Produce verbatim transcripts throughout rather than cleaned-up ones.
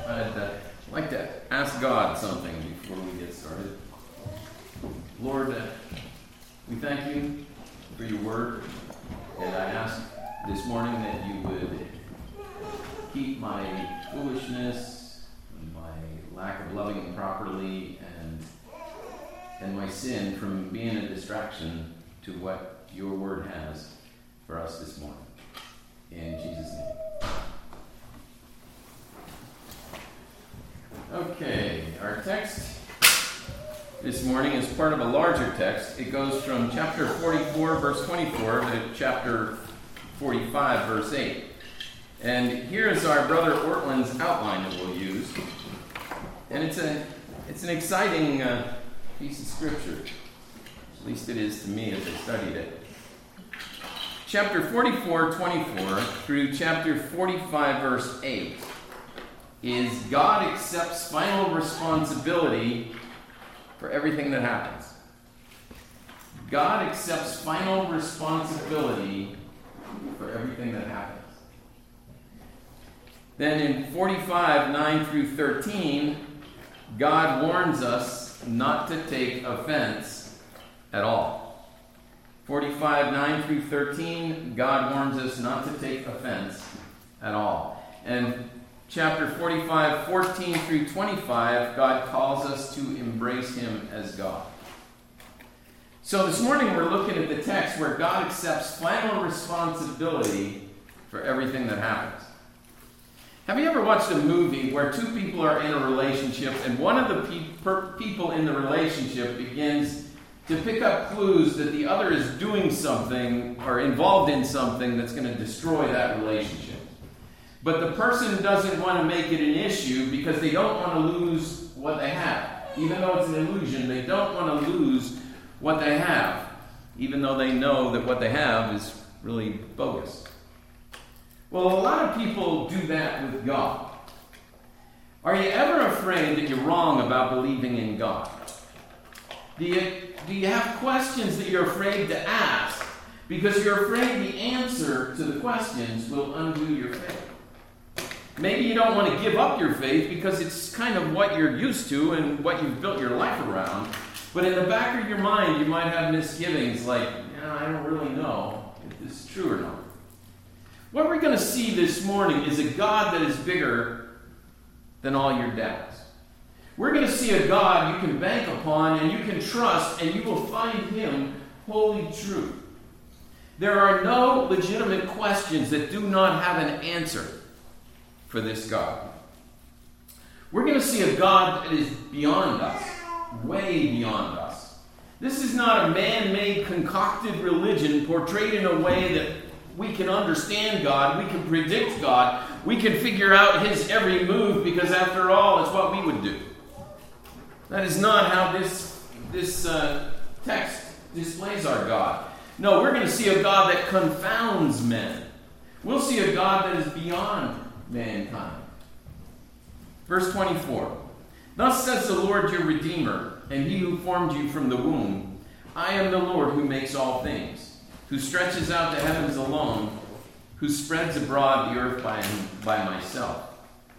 I'd uh, like to ask God something before we get started. Lord, uh, we thank you for your word, and I ask this morning that you would keep my foolishness, my lack of loving him properly, and and my sin from being a distraction to what your word has for us this morning. In Jesus' name. Okay, our text this morning is part of a larger text. It goes from chapter forty-four, verse twenty-four, to chapter forty-five, verse eight. And here is our brother Ortland's outline that we'll use. And it's a it's an exciting uh, piece of scripture. At least it is to me as I studied it. Chapter forty-four, twenty-four through chapter forty-five, verse eight is God accepts final responsibility for everything that happens. God accepts final responsibility for everything that happens. Then in forty-five, nine through thirteen, God warns us not to take offense at all. forty-five, nine through thirteen, God warns us not to take offense at all. And chapter forty-five, fourteen through twenty-five, God calls us to embrace him as God. So this morning we're looking at the text where God accepts final responsibility for everything that happens. Have you ever watched a movie where two people are in a relationship and one of the pe- per- people in the relationship begins to pick up clues that the other is doing something or involved in something that's going to destroy that relationship? But the person doesn't want to make it an issue because they don't want to lose what they have. Even though it's an illusion, they don't want to lose what they have, even though they know that what they have is really bogus. Well, a lot of people do that with God. Are you ever afraid that you're wrong about believing in God? Do you, do you have questions that you're afraid to ask because you're afraid the answer to the questions will undo your faith? Maybe you don't want to give up your faith because it's kind of what you're used to and what you've built your life around. But in the back of your mind, you might have misgivings like, yeah, I don't really know if this is true or not. What we're going to see this morning is a God that is bigger than all your doubts. We're going to see a God you can bank upon and you can trust, and you will find him wholly true. There are no legitimate questions that do not have an answer for this God. We're going to see a God that is beyond us, way beyond us. This is not a man-made, concocted religion portrayed in a way that we can understand God, we can predict God, we can figure out his every move because after all, it's what we would do. That is not how this, this uh, text displays our God. No, we're going to see a God that confounds men. We'll see a God that is beyond mankind. Verse twenty-four. Thus says the Lord your Redeemer, and he who formed you from the womb. I am the Lord who makes all things, who stretches out the heavens alone, who spreads abroad the earth by, by myself.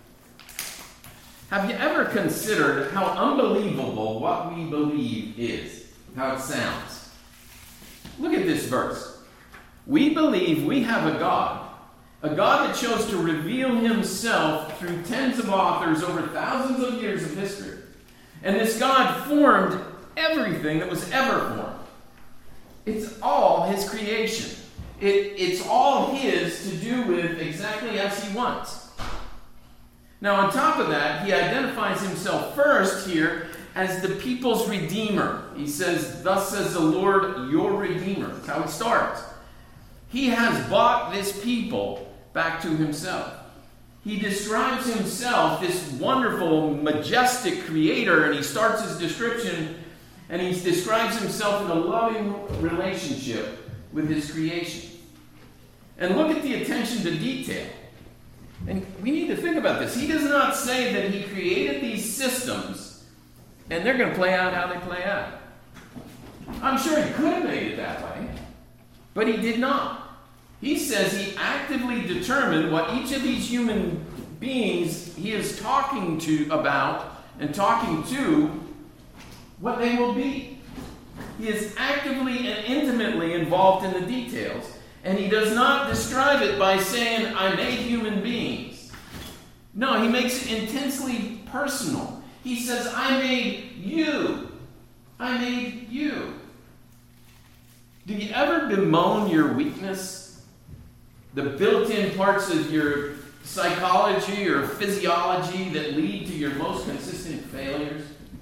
Have you ever considered how unbelievable what we believe is? How it sounds? Look at this verse. We believe we have a God. A God that chose to reveal himself through tens of authors over thousands of years of history. And this God formed everything that was ever formed. It's all his creation. It, it's all his to do with exactly as he wants. Now on top of that, he identifies himself first here as the people's Redeemer. He says, thus says the Lord your Redeemer. That's how it starts. He has bought this people back to himself. He describes himself, this wonderful, majestic creator, and he starts his description, and he describes himself in a loving relationship with his creation. And look at the attention to detail. And we need to think about this. He does not say that he created these systems, and they're going to play out how they play out. I'm sure he could have made it that way, but he did not. He says he actively determined what each of these human beings, he is talking to about and talking to what they will be. He is actively and intimately involved in the details. And he does not describe it by saying, I made human beings. No, he makes it intensely personal. He says, I made you. I made you. Do you ever bemoan your weakness? The built-in parts of your psychology or physiology that lead to your most consistent failures?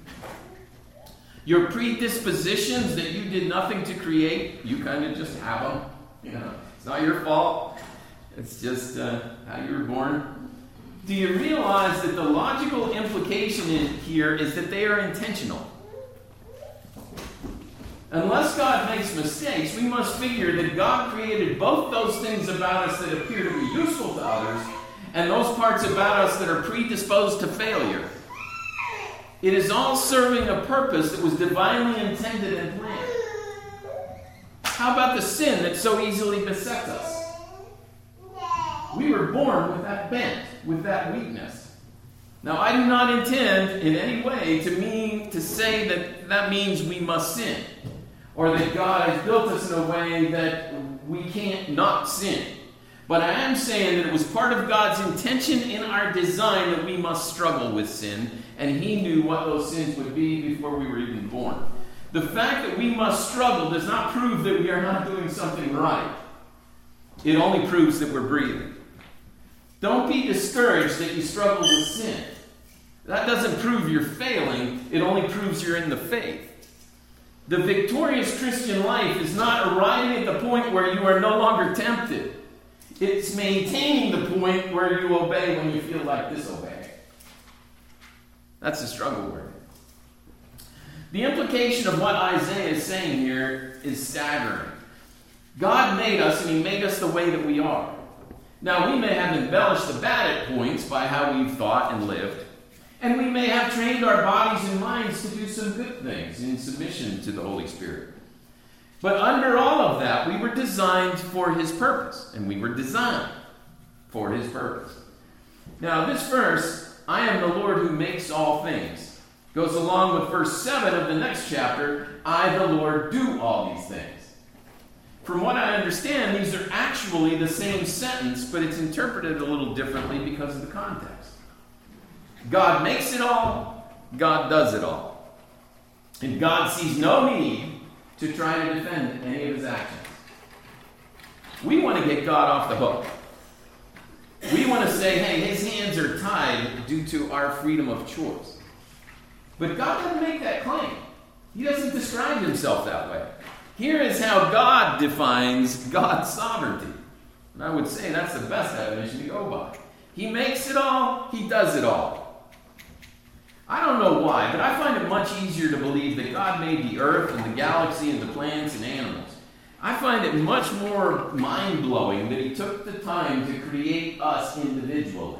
Your predispositions that you did nothing to create, you kind of just have them. You know, it's not your fault. It's just uh, how you were born. Do you realize that the logical implication in here is that they are intentional? Unless God makes mistakes, we must figure that God created both those things about us that appear to be useful to others and those parts about us that are predisposed to failure. It is all serving a purpose that was divinely intended and planned. How about the sin that so easily besets us? We were born with that bent, with that weakness. Now, I do not intend in any way to mean to say that that means we must sin, or that God has built us in a way that we can't not sin. But I am saying that it was part of God's intention in our design that we must struggle with sin, and he knew what those sins would be before we were even born. The fact that we must struggle does not prove that we are not doing something right. It only proves that we're breathing. Don't be discouraged that you struggle with sin. That doesn't prove you're failing. It only proves you're in the faith. The victorious Christian life is not arriving at the point where you are no longer tempted. It's maintaining the point where you obey when you feel like disobeying. That's the struggle word. The implication of what Isaiah is saying here is staggering. God made us, and he made us the way that we are. Now, we may have embellished the bad at points by how we've thought and lived, and we may have trained our bodies and minds to do some good things in submission to the Holy Spirit. But under all of that, we were designed for his purpose, and we were designed for his purpose. Now, this verse, I am the Lord who makes all things, goes along with verse seven of the next chapter, I, the Lord, do all these things. From what I understand, these are actually the same sentence, but it's interpreted a little differently because of the context. God makes it all, God does it all. And God sees no need to try to defend any of his actions. We want to get God off the hook. We want to say, hey, his hands are tied due to our freedom of choice. But God doesn't make that claim. He doesn't describe himself that way. Here is how God defines God's sovereignty. And I would say that's the best definition to go by. He makes it all, he does it all. I don't know why, but I find it much easier to believe that God made the earth and the galaxy and the plants and animals. I find it much more mind-blowing that he took the time to create us individually.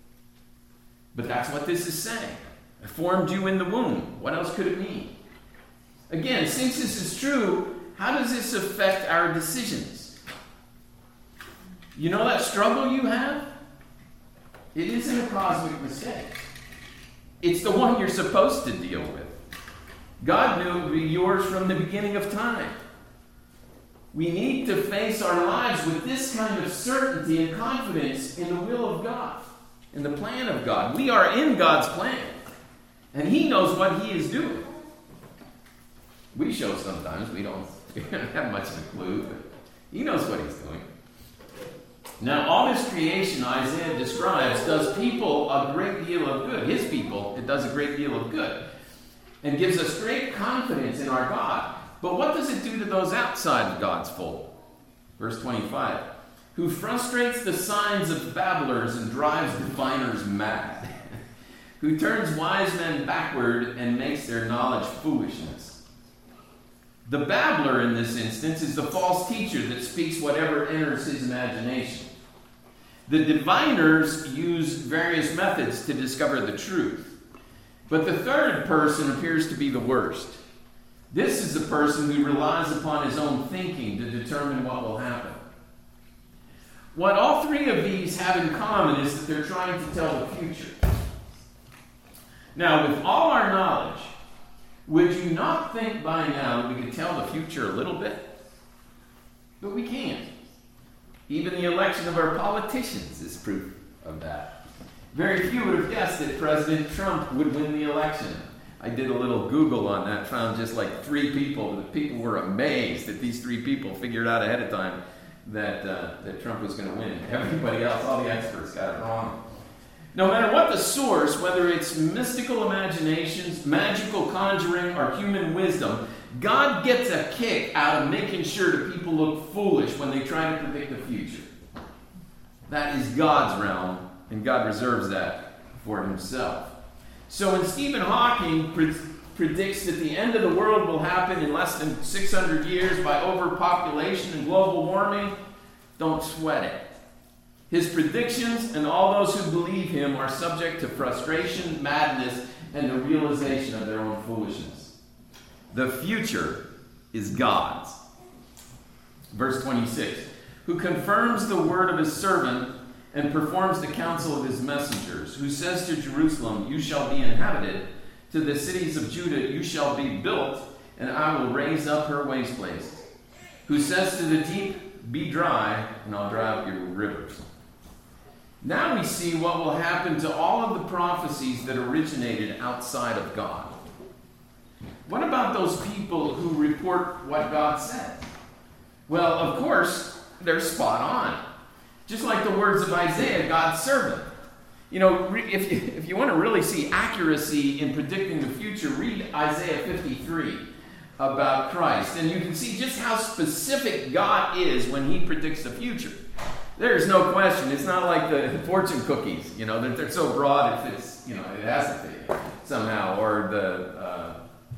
But that's what this is saying. I formed you in the womb. What else could it mean? Again, since this is true, how does this affect our decisions? You know that struggle you have? It isn't a cosmic mistake. It's the one you're supposed to deal with. God knew it would be yours from the beginning of time. We need to face our lives with this kind of certainty and confidence in the will of God, in the plan of God. We are in God's plan, and he knows what he is doing. We show sometimes we don't, we don't have much of a clue, but he knows what he's doing. Now, all this creation Isaiah describes does people a great deal of good. His people, it does a great deal of good. And gives us great confidence in our God. But what does it do to those outside of God's fold? Verse twenty-five. Who frustrates the signs of babblers and drives diviners mad. Who turns wise men backward and makes their knowledge foolishness. The babbler in this instance is the false teacher that speaks whatever enters his imagination. The diviners use various methods to discover the truth. But the third person appears to be the worst. This is the person who relies upon his own thinking to determine what will happen. What all three of these have in common is that they're trying to tell the future. Now, with all our knowledge, would you not think by now that we could tell the future a little bit? But we can't. Even the election of our politicians is proof of that. Very few would have guessed that President Trump would win the election. I did a little Google on that, found just like three people. The people were amazed that these three people figured out ahead of time that, uh, that Trump was going to win. Everybody else, all the experts, got it wrong. No matter what the source, whether it's mystical imaginations, magical conjuring, or human wisdom, God gets a kick out of making sure that people look foolish when they try to predict the future. That is God's realm, and God reserves that for himself. So when Stephen Hawking pre- predicts that the end of the world will happen in less than six hundred years by overpopulation and global warming, don't sweat it. His predictions and all those who believe him are subject to frustration, madness, and the realization of their own foolishness. The future is God's. Verse twenty-six, who confirms the word of his servant and performs the counsel of his messengers, who says to Jerusalem, you shall be inhabited, to the cities of Judah you shall be built, and I will raise up her waste places, who says to the deep, be dry, and I'll dry up your rivers. Now we see what will happen to all of the prophecies that originated outside of God. What about those people who report what God said? Well, of course, they're spot on. Just like the words of Isaiah, God's servant. You know, if you, if you want to really see accuracy in predicting the future, read Isaiah fifty-three about Christ. And you can see just how specific God is when he predicts the future. There's no question. It's not like the fortune cookies, you know, that they're so broad it fits, you know, it has to fit somehow. Or the, uh,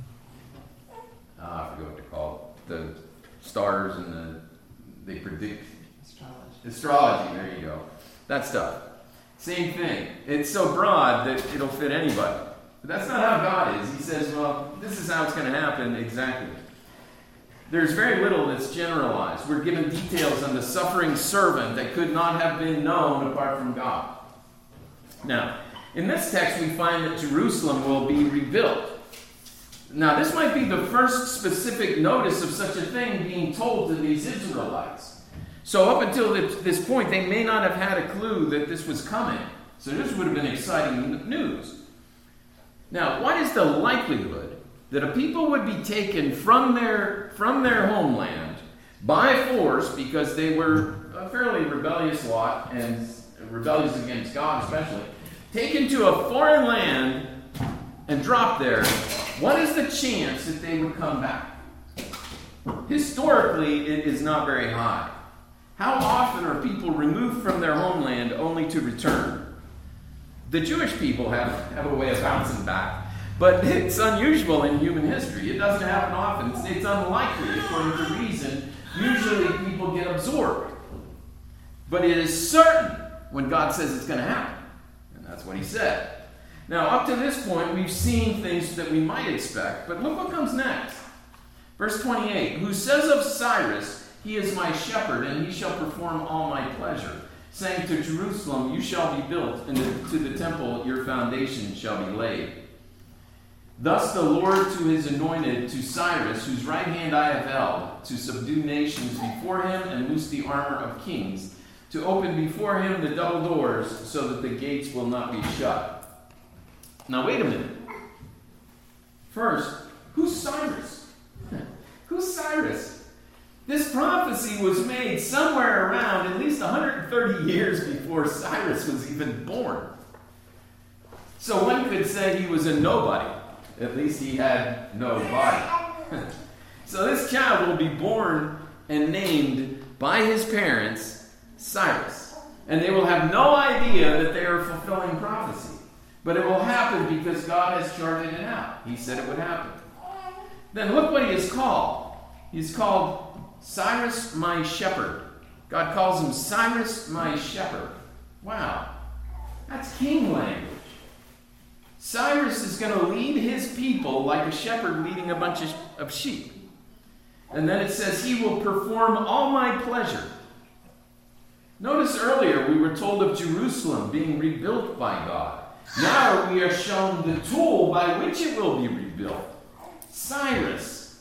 oh, I forget what they're called, the stars and the, they predict. Astrology. Astrology, there you go. That stuff. Same thing. It's so broad that it'll fit anybody. But that's not how God is. He says, well, this is how it's going to happen exactly. There's very little that's generalized. We're given details on the suffering servant that could not have been known apart from God. Now, in this text, we find that Jerusalem will be rebuilt. Now, this might be the first specific notice of such a thing being told to these Israelites. So up until this point, they may not have had a clue that this was coming. So this would have been exciting news. Now, what is the likelihood that a people would be taken from their, from their homeland by force because they were a fairly rebellious lot, and rebellious against God especially, taken to a foreign land and dropped there? What is the chance that they would come back? Historically, it is not very high. How often are people removed from their homeland only to return? The Jewish people have, have a way of bouncing back. But it's unusual in human history. It doesn't happen often. It's, it's unlikely, according to reason. Usually people get absorbed. But it is certain when God says it's going to happen. And that's what he said. Now, up to this point, we've seen things that we might expect. But look what comes next. Verse twenty-eight, who says of Cyrus, he is my shepherd, and he shall perform all my pleasure, saying to Jerusalem, you shall be built, and to the temple your foundation shall be laid. Thus the Lord to his anointed, to Cyrus, whose right hand I have held, to subdue nations before him and loose the armor of kings, to open before him the double doors, so that the gates will not be shut. Now wait a minute. First, who's Cyrus? Who's Cyrus? This prophecy was made somewhere around at least one hundred thirty years before Cyrus was even born. So one could say he was a nobody. At least he had no body. So this child will be born and named by his parents Cyrus. And they will have no idea that they are fulfilling prophecy. But it will happen because God has charted it out. He said it would happen. Then look what he is called. He's called Cyrus my shepherd. God calls him Cyrus my shepherd. Wow. That's king language. Cyrus is going to lead his people like a shepherd leading a bunch of, of sheep. And then it says, he will perform all my pleasure. Notice earlier we were told of Jerusalem being rebuilt by God. Now we are shown the tool by which it will be rebuilt. Cyrus.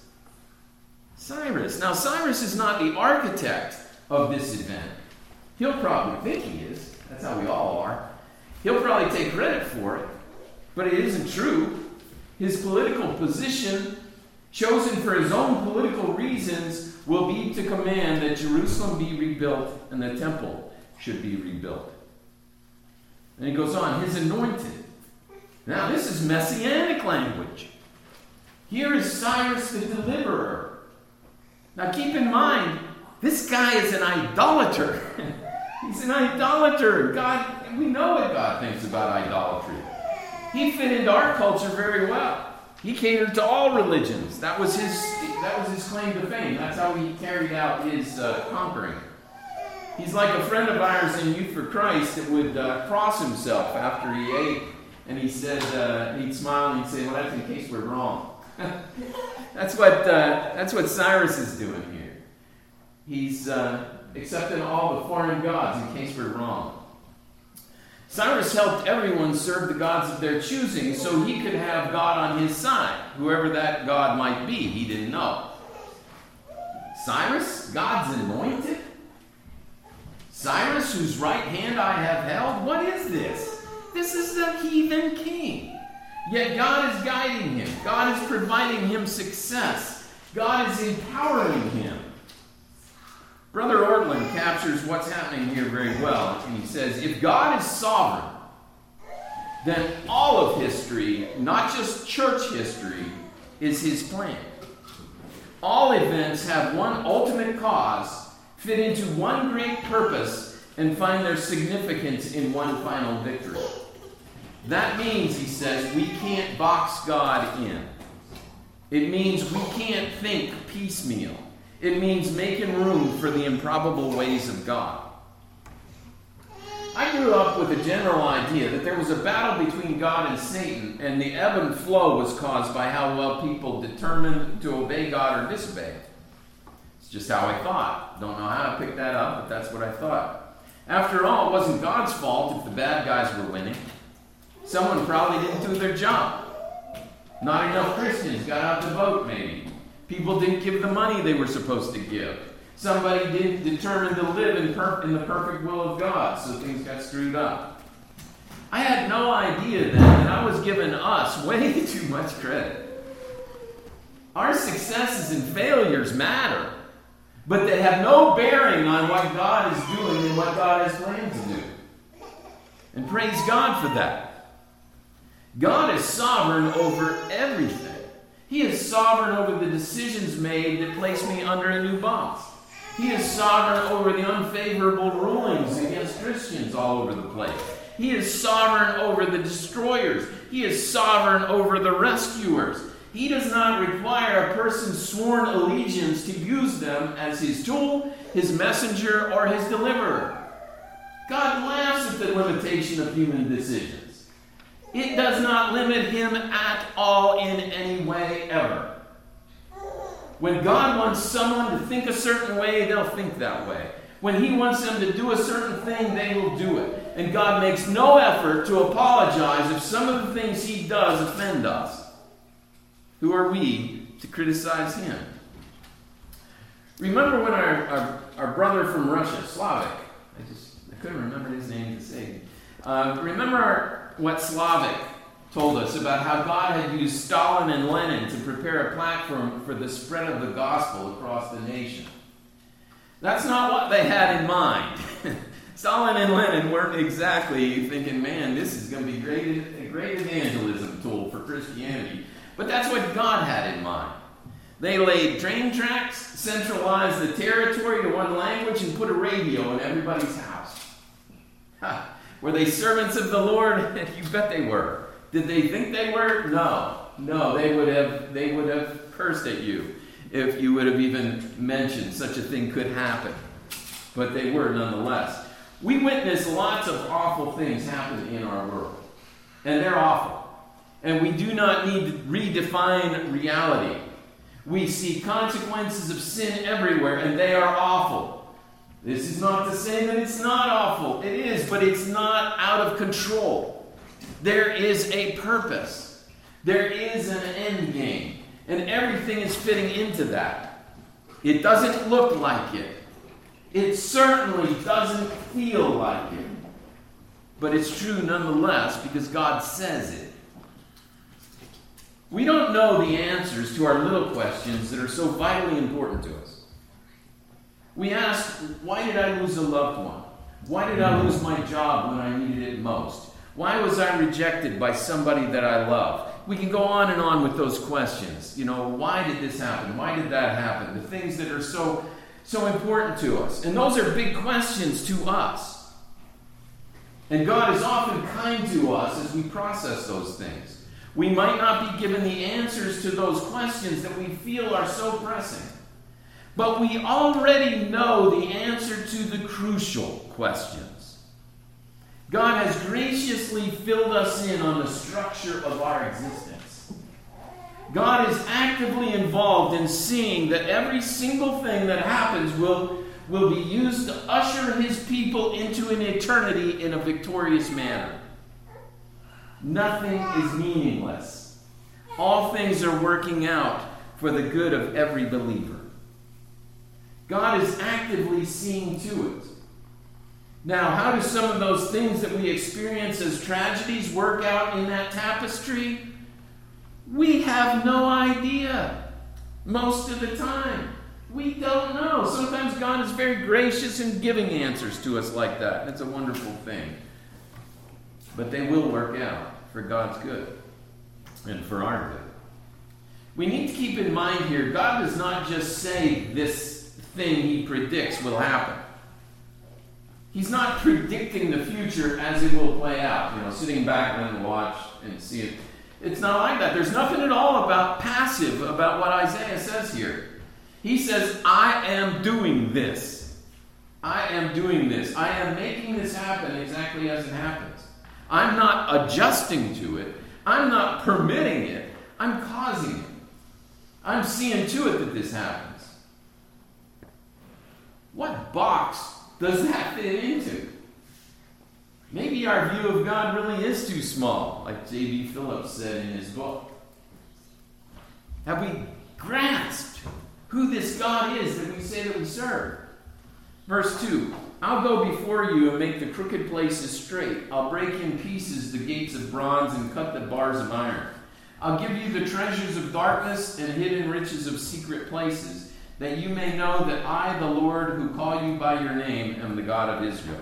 Cyrus. Now Cyrus is not the architect of this event. He'll probably think he is. That's how we all are. He'll probably take credit for it. But it isn't true. His political position, chosen for his own political reasons, will be to command that Jerusalem be rebuilt and the temple should be rebuilt. And he goes on, his anointed. Now this is messianic language. Here is Cyrus the deliverer. Now keep in mind, this guy is an idolater. He's an idolater. God, we know what God thinks about idolatry. He fit into our culture very well. He catered to all religions. That was his that was his claim to fame. That's how he carried out his uh, conquering. He's like a friend of ours in Youth for Christ that would uh, cross himself after he ate, and he said, uh, he'd smile and he'd say, well, that's in case we're wrong. that's what uh, that's what Cyrus is doing here. He's uh, accepting all the foreign gods in case we're wrong. Cyrus helped everyone serve the gods of their choosing so he could have God on his side, whoever that God might be. He didn't know. Cyrus, God's anointed? Cyrus, whose right hand I have held? What is this? This is the heathen king. Yet God is guiding him. God is providing him success. God is empowering him. Brother Ortlund captures what's happening here very well, and he says, if God is sovereign, then all of history, not just church history, is his plan. All events have one ultimate cause, fit into one great purpose, and find their significance in one final victory. That means, he says, we can't box God in. It means we can't think piecemeal. It means making room for the improbable ways of God. I grew up with a general idea that there was a battle between God and Satan, and the ebb and flow was caused by how well people determined to obey God or disobey. It's just how I thought. Don't know how to pick that up, but that's what I thought. After all, it wasn't God's fault if the bad guys were winning. Someone probably didn't do their job. Not enough Christians got out to vote, maybe. People didn't give the money they were supposed to give. Somebody didn't determine to live in, per- in the perfect will of God, so things got screwed up. I had no idea then that I was giving us way too much credit. Our successes and failures matter, but they have no bearing on what God is doing and what God has planned to do. And praise God for that. God is sovereign over everything. He is sovereign over the decisions made that place me under a new boss. He is sovereign over the unfavorable rulings against Christians all over the place. He is sovereign over the destroyers. He is sovereign over the rescuers. He does not require a person's sworn allegiance to use them as his tool, his messenger, or his deliverer. God laughs at the limitation of human decisions. It does not limit him at all in any way ever. When God wants someone to think a certain way, they'll think that way. When he wants them to do a certain thing, they will do it. And God makes no effort to apologize if some of the things he does offend us. Who are we to criticize him? Remember when our, our, our brother from Russia, Slavic, I just I couldn't remember his name to say. Uh, remember our, what Slavic told us about how God had used Stalin and Lenin to prepare a platform for the spread of the gospel across the nation. That's not what they had in mind. Stalin and Lenin weren't exactly thinking, man, this is going to be great, a great evangelism tool for Christianity. But that's what God had in mind. They laid train tracks, centralized the territory to one language, and put a radio in everybody's house. Ha. Were they servants of the Lord? You bet they were. Did they think they were? No. No, they would have they would have cursed at you if you would have even mentioned such a thing could happen. But they were nonetheless. We witness lots of awful things happen in our world. And they're awful. And we do not need to redefine reality. We see consequences of sin everywhere, and they are awful. This is not to say that it's not awful. It is, but it's not out of control. There is a purpose. There is an end game. And everything is fitting into that. It doesn't look like it. It certainly doesn't feel like it. But it's true nonetheless because God says it. We don't know the answers to our little questions that are so vitally important to us. We ask, why did I lose a loved one? Why did I lose my job when I needed it most? Why was I rejected by somebody that I love? We can go on and on with those questions. You know, why did this happen? Why did that happen? The things that are so, so important to us. And those are big questions to us. And God is often kind to us as we process those things. We might not be given the answers to those questions that we feel are so pressing. But we already know the answer to the crucial questions. God has graciously filled us in on the structure of our existence. God is actively involved in seeing that every single thing that happens will, will be used to usher his people into an eternity in a victorious manner. Nothing is meaningless. All things are working out for the good of every believer. God is actively seeing to it. Now, how do some of those things that we experience as tragedies work out in that tapestry? We have no idea most of the time. We don't know. Sometimes God is very gracious in giving answers to us like that. That's a wonderful thing. But they will work out for God's good and for our good. We need to keep in mind here, God does not just say this thing he predicts will happen. He's not predicting the future as it will play out, you know, sitting back and watch and see it. It's not like that. There's nothing at all about passive about what Isaiah says here. He says, I am doing this. I am doing this. I am making this happen exactly as it happens. I'm not adjusting to it. I'm not permitting it. I'm causing it. I'm seeing to it that this happens. What box does that fit into? Maybe our view of God really is too small, like J B Phillips said in his book. Have we grasped who this God is that we say that we serve? Verse two, I'll go before you and make the crooked places straight. I'll break in pieces the gates of bronze and cut the bars of iron. I'll give you the treasures of darkness and hidden riches of secret places, that you may know that I, the Lord, who call you by your name, am the God of Israel.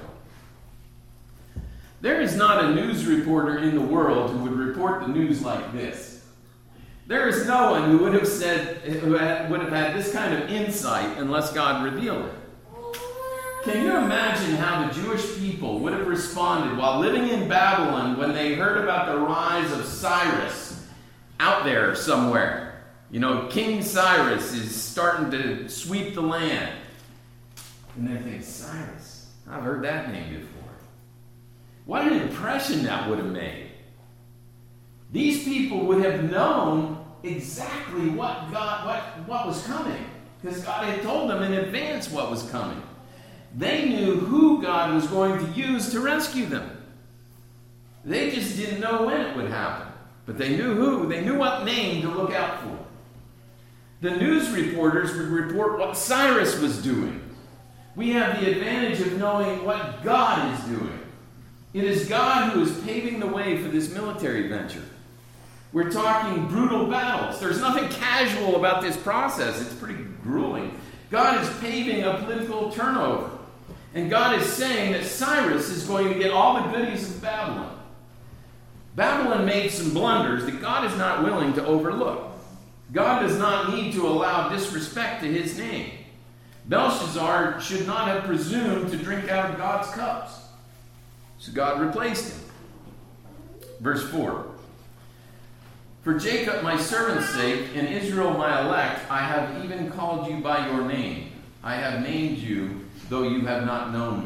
There is not a news reporter in the world who would report the news like this. There is no one who would have said, who would have had this kind of insight unless God revealed it. Can you imagine how the Jewish people would have responded while living in Babylon when they heard about the rise of Cyrus out there somewhere? You know, King Cyrus is starting to sweep the land. And they think, Cyrus, I've heard that name before. What an impression that would have made. These people would have known exactly what God, what, what was coming, because God had told them in advance what was coming. They knew who God was going to use to rescue them. They just didn't know when it would happen. But they knew who. They knew what name to look out for. The news reporters would report what Cyrus was doing. We have the advantage of knowing what God is doing. It is God who is paving the way for this military venture. We're talking brutal battles. There's nothing casual about this process. It's pretty grueling. God is paving a political turnover. And God is saying that Cyrus is going to get all the goodies of Babylon. Babylon made some blunders that God is not willing to overlook. God does not need to allow disrespect to his name. Belshazzar should not have presumed to drink out of God's cups. So God replaced him. Verse four. For Jacob my servant's sake, and Israel my elect, I have even called you by your name. I have named you, though you have not known me.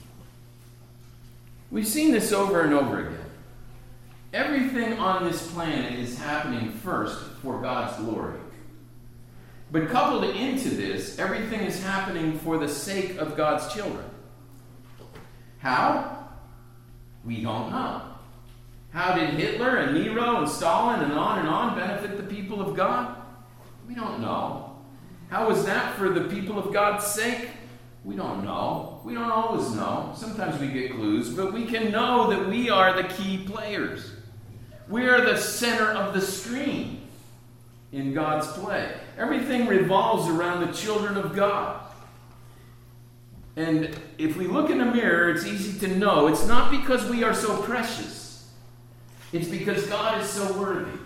We've seen this over and over again. Everything on this planet is happening first for God's glory. But coupled into this, everything is happening for the sake of God's children. How? We don't know. How did Hitler and Nero and Stalin and on and on benefit the people of God? We don't know. How was that for the people of God's sake? We don't know. We don't always know. Sometimes we get clues, but we can know that we are the key players. We are the center of the screen in God's play. Everything revolves around the children of God. And if we look in the mirror, it's easy to know it's not because we are so precious. It's because God is so worthy.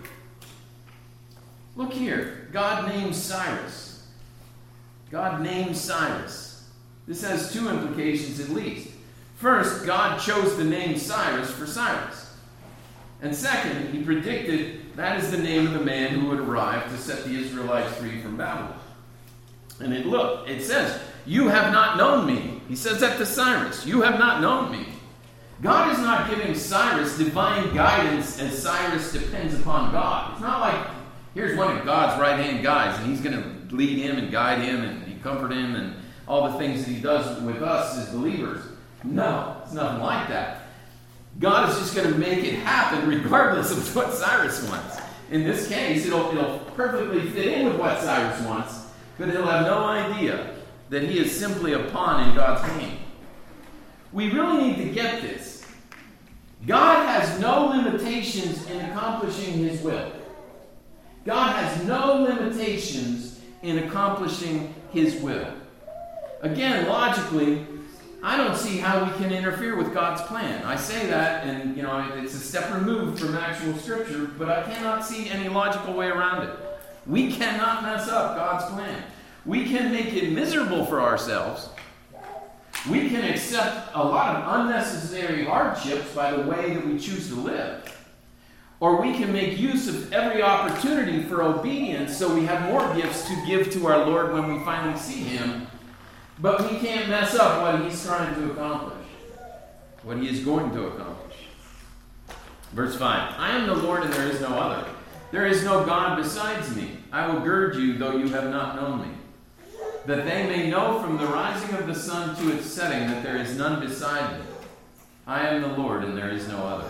Look here. God names Cyrus. God names Cyrus. This has two implications at least. First, God chose the name Cyrus for Cyrus. And second, he predicted that is the name of the man who would arrive to set the Israelites free from Babylon. And it look, it says, you have not known me. He says that to Cyrus. You have not known me. God is not giving Cyrus divine guidance as Cyrus depends upon God. It's not like, here's one of God's right-hand guys, and he's going to lead him and guide him and comfort him and all the things that he does with us as believers. No, it's nothing like that. God is just going to make it happen regardless of what Cyrus wants. In this case, it'll, it'll perfectly fit in with what Cyrus wants, but he'll have no idea that he is simply a pawn in God's hand. We really need to get this. God has no limitations in accomplishing his will. God has no limitations in accomplishing his will. Again, logically, I don't see how we can interfere with God's plan. I say that, and you know, it's a step removed from actual Scripture, but I cannot see any logical way around it. We cannot mess up God's plan. We can make it miserable for ourselves. We can accept a lot of unnecessary hardships by the way that we choose to live. Or we can make use of every opportunity for obedience so we have more gifts to give to our Lord when we finally see him. But we can't mess up what he's trying to accomplish, what he is going to accomplish. Verse five, I am the Lord and there is no other. There is no God besides me. I will gird you, though you have not known me, that they may know from the rising of the sun to its setting that there is none beside me. I am the Lord and there is no other.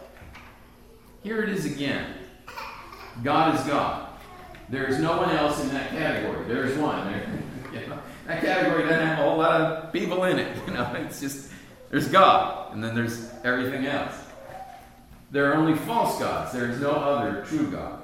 Here it is again. God is God. There is no one else in that category. There is one. There, you know, that category doesn't have a whole lot of people in it. You know, it's just, there's God, and then there's everything else. There are only false gods. There is no other true God.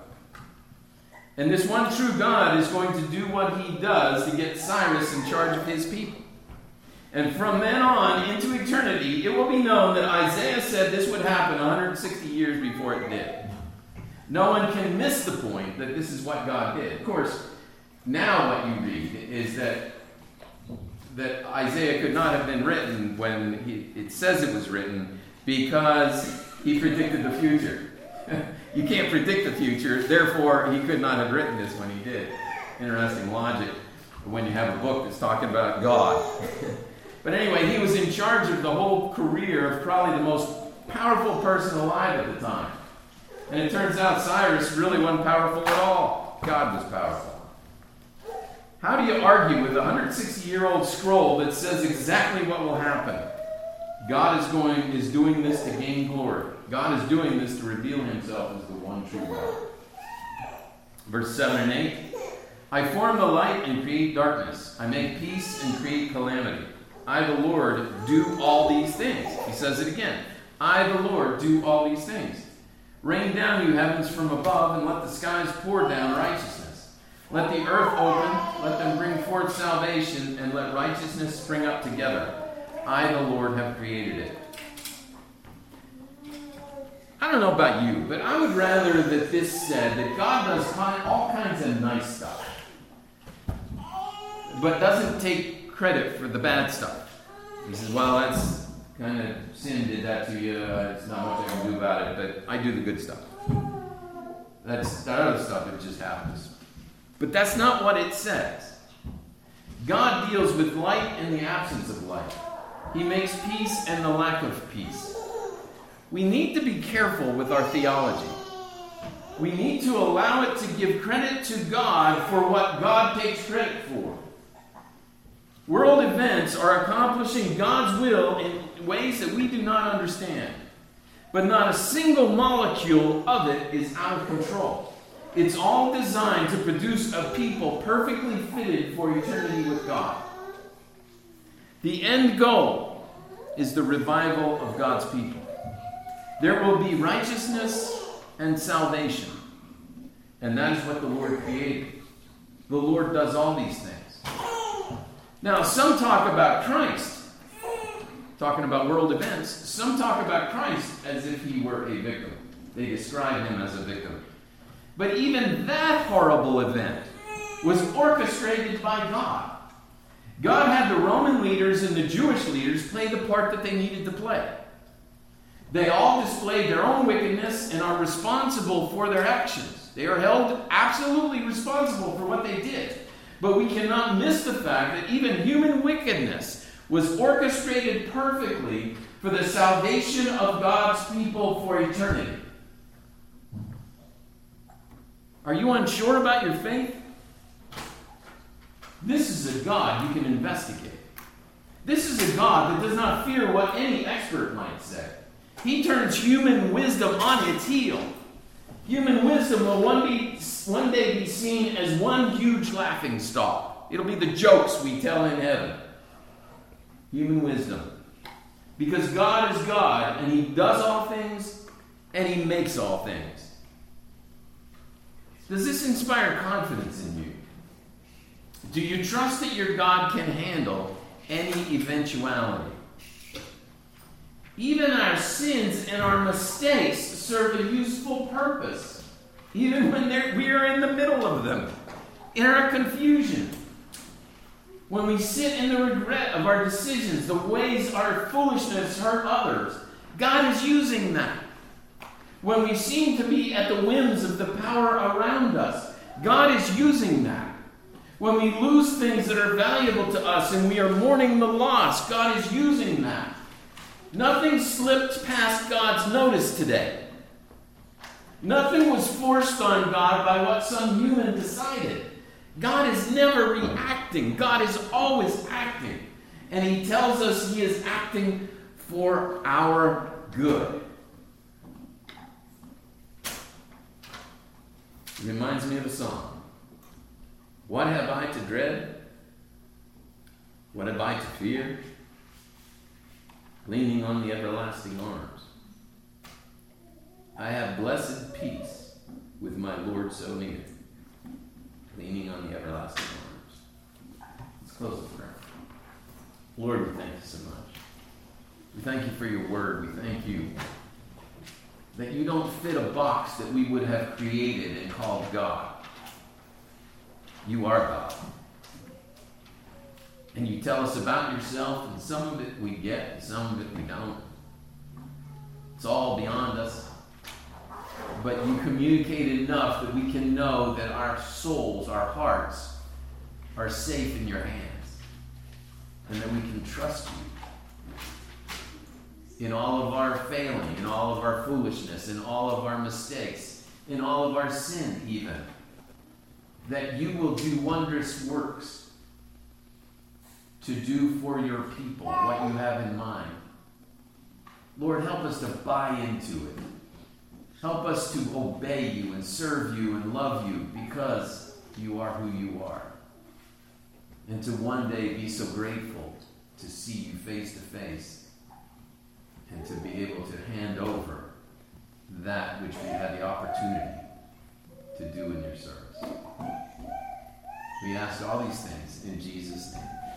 And this one true God is going to do what he does to get Cyrus in charge of his people. And from then on into eternity, it will be known that Isaiah said this would happen one hundred sixty years before it did. No one can miss the point that this is what God did. Of course, now what you read is that that Isaiah could not have been written when he, it says it was written because he predicted the future. You can't predict the future, therefore he could not have written this when he did. Interesting logic when you have a book that's talking about God. But anyway, he was in charge of the whole career of probably the most powerful person alive at the time. And it turns out Cyrus really wasn't powerful at all. God was powerful. How do you argue with a one hundred sixty-year-old scroll that says exactly what will happen? God is going is doing this to gain glory. God is doing this to reveal himself as the one true God. Verse seven and eight. I form the light and create darkness. I make peace and create calamity. I, the Lord, do all these things. He says it again. I, the Lord, do all these things. Rain down, you heavens, from above, and let the skies pour down righteousness. Let the earth open, let them bring forth salvation, and let righteousness spring up together. I, the Lord, have created it. I don't know about you, but I would rather that this said that God does all kinds of nice stuff, but doesn't take credit for the bad stuff. He says, well, that's kind of sin did that to you. Uh, it's not much I can do about it, but I do the good stuff. That's that other stuff, it just happens. But that's not what it says. God deals with light in the absence of light. He makes peace and the lack of peace. We need to be careful with our theology. we need to allow it to give credit to God for what God takes credit for. World events are accomplishing God's will in ways that we do not understand. But not a single molecule of it is out of control. It's all designed to produce a people perfectly fitted for eternity with God. The end goal is the revival of God's people. There will be righteousness and salvation. And that is what the Lord created. The Lord does all these things. Now, some talk about Christ, talking about world events. Some talk about Christ as if he were a victim. They describe him as a victim. But even that horrible event was orchestrated by God. God had the Roman leaders and the Jewish leaders play the part that they needed to play. They all displayed their own wickedness and are responsible for their actions. They are held absolutely responsible for what they did. But we cannot miss the fact that even human wickedness was orchestrated perfectly for the salvation of God's people for eternity. Are you unsure about your faith? This is a God you can investigate. This is a God that does not fear what any expert might say. He turns human wisdom on its heel. Human wisdom will one, be, one day be seen as one huge laughing stock. It'll be the jokes we tell in heaven. Human wisdom. Because God is God, and he does all things, and he makes all things. Does this inspire confidence in you? Do you trust that your God can handle any eventuality? Even our sins and our mistakes serve a useful purpose, even when we are in the middle of them, in our confusion. When we sit in the regret of our decisions, the ways our foolishness hurt others, God is using that. When we seem to be at the whims of the power around us, God is using that. When we lose things that are valuable to us and we are mourning the loss, God is using that. Nothing slipped past God's notice today. Nothing was forced on God by what some human decided. God is never reacting. God is always acting. And he tells us he is acting for our good. It reminds me of a song. What have I to dread? What have I to fear? Leaning on the everlasting arms. I have blessed peace with my Lord so near. Leaning on the everlasting arms. Let's close with prayer. Lord, we thank you so much. We thank you for your word. We thank you that you don't fit a box that we would have created and called God. You are God. And you tell us about yourself, and some of it we get, and some of it we don't. It's all beyond us. But you communicate enough that we can know that our souls, our hearts, are safe in your hands. And that we can trust you. In all of our failing, in all of our foolishness, in all of our mistakes, in all of our sin even. That you will do wondrous works to do for your people what you have in mind. Lord, help us to buy into it. Help us to obey you and serve you and love you because you are who you are. And to one day be so grateful to see you face to face and to be able to hand over that which we had the opportunity to do in your service. We ask all these things in Jesus' name.